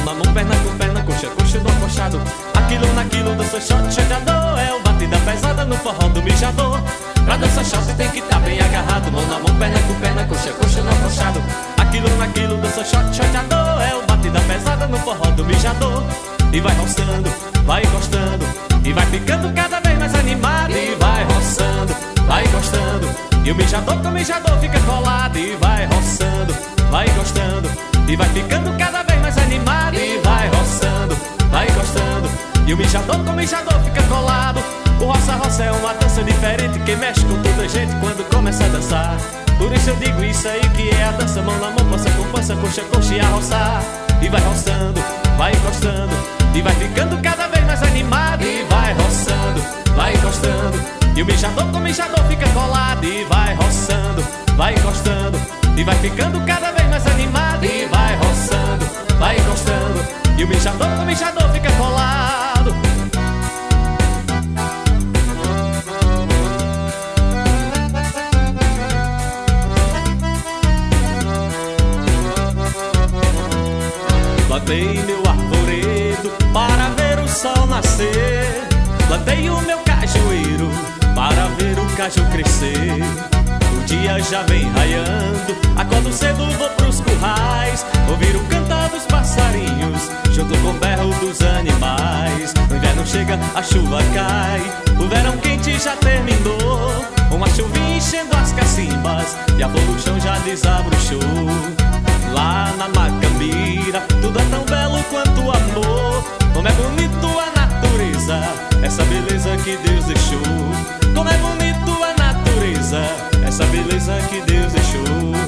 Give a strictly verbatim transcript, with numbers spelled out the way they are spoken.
na mão, perna com perna, coxa, coxa no acochado. Aquilo naquilo, dança shot, chateador. É o batida pesada no forró do mijador. Pra dançar shot tem que tá bem agarrado. Mão na mão, perna com perna, coxa, coxa no acochado. Aquilo naquilo, dança shot, chateador. É o batida pesada no forró do mijador. E vai roçando, vai encostando, e vai ficando cada vez mais animado. E vai roçando, vai encostando, e o mijador com o mijador fica colado. E vai roçando, vai encostando, e vai ficando cada vez mais animado. E vai roçando, vai encostando, e o mijador com o mijador fica colado. O roça-roça é uma dança diferente que mexe com toda a gente quando começa a dançar. Por isso eu digo isso aí que é a dança mão na mão, pança com pança, coxa, coxa e a roçar. E vai roçando, vai encostando, e vai ficando cada vez mais animado. E vai roçando, vai encostando, e o mijador com o mijador fica colado. E vai roçando, vai encostando, e vai ficando cada vez mais animado. E vai roçando, vai encostando, e o mijador com o mijador fica colado. Plantei meu arvoredo para ver o sol nascer. Plantei o meu cajueiro para ver o caju crescer. O dia já vem raiando, acordo cedo, vou pros currais, ouvir o cantar dos passarinhos, junto com o berro dos animais. No inverno chega, a chuva cai, o verão quente já terminou. Uma chuvinha enchendo as cacimbas, e a flor do chão já desabrochou. Lá na Macambira, tudo é tão belo quanto o amor. Como é bonito a natureza, essa beleza que Deus deixou. Como é bonito a natureza, essa beleza que Deus deixou.